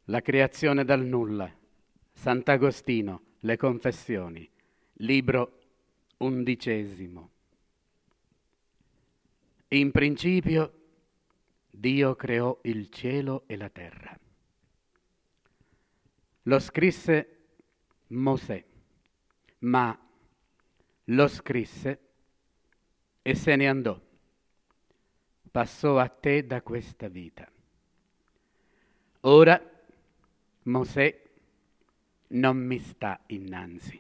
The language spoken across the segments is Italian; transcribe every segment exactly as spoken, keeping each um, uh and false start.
La creazione dal nulla. Sant'Agostino, Le Confessioni, libro undicesimo. In principio Dio creò il cielo e la terra. Lo scrisse Mosè, ma lo scrisse e se ne andò. Passò a te da questa vita. Ora Mosè non mi sta innanzi.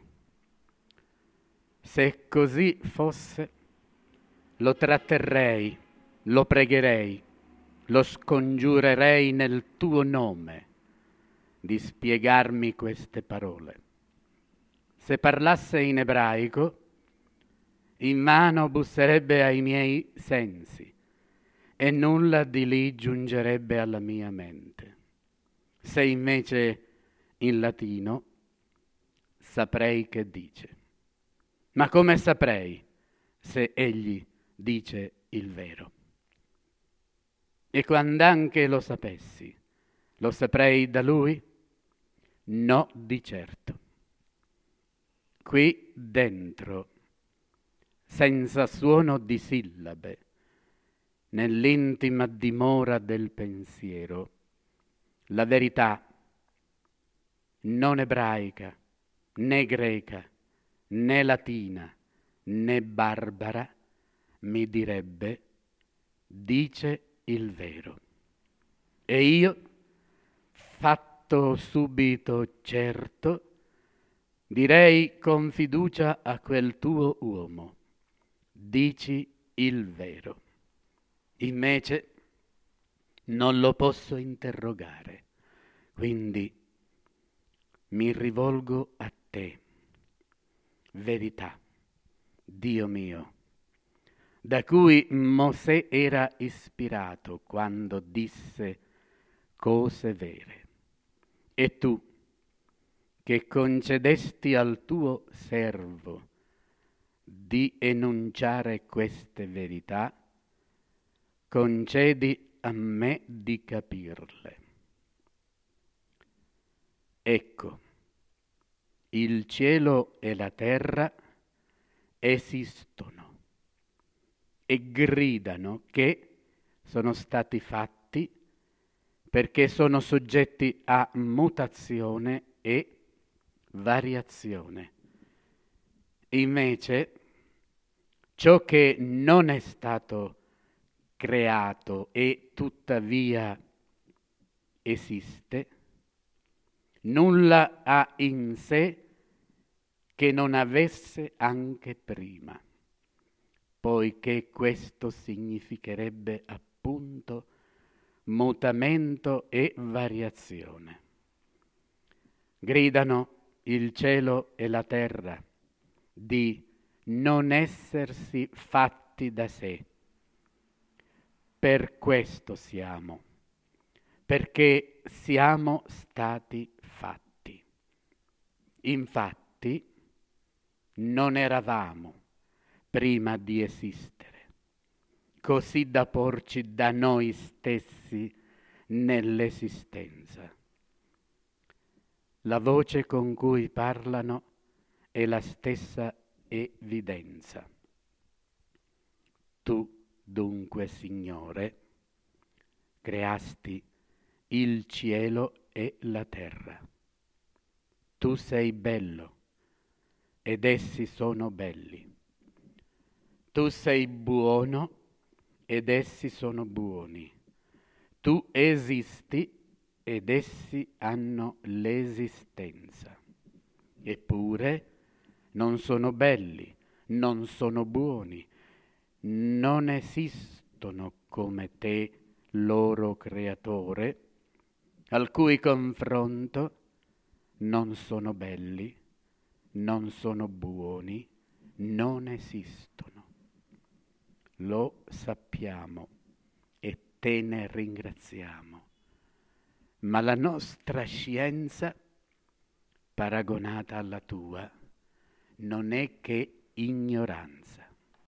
Se così fosse, lo tratterrei, lo pregherei, lo scongiurerei nel tuo nome di spiegarmi queste parole. Se parlasse in ebraico, invano busserebbe ai miei sensi e nulla di lì giungerebbe alla mia mente. Se invece in latino, saprei che dice. Ma come saprei se egli dice il vero? E quand'anche lo sapessi, lo saprei da lui? No, di certo. Qui dentro, senza suono di sillabe, nell'intima dimora del pensiero, la verità non ebraica, né greca, né latina, né barbara, mi direbbe, dice il vero. E io, fatto subito certo, direi con fiducia a quel tuo uomo, dici il vero. Invece non lo posso interrogare, quindi mi rivolgo a te, verità, Dio mio, da cui Mosè era ispirato quando disse cose vere. E tu, che concedesti al tuo servo di enunciare queste verità, concedi a me di capirle. Ecco, il cielo e la terra esistono e gridano che sono stati fatti perché sono soggetti a mutazione e variazione. Invece, ciò che non è stato creato e tuttavia esiste, nulla ha in sé che non avesse anche prima, poiché questo significherebbe appunto mutamento e variazione. Gridano il cielo e la terra di non essersi fatti da sé. Per questo siamo, perché siamo stati fatti. Infatti, non eravamo prima di esistere, così da porci da noi stessi nell'esistenza. La voce con cui parlano è la stessa evidenza. Tu, dunque, Signore, creasti il cielo e la terra. Tu sei bello ed essi sono belli. Tu sei buono ed essi sono buoni. Tu esisti ed essi hanno l'esistenza. Eppure non sono belli, non sono buoni, non esistono come te, loro creatore, al cui confronto non sono belli, non sono buoni, non esistono. Lo sappiamo e te ne ringraziamo, ma la nostra scienza, paragonata alla tua, non è che ignoranza.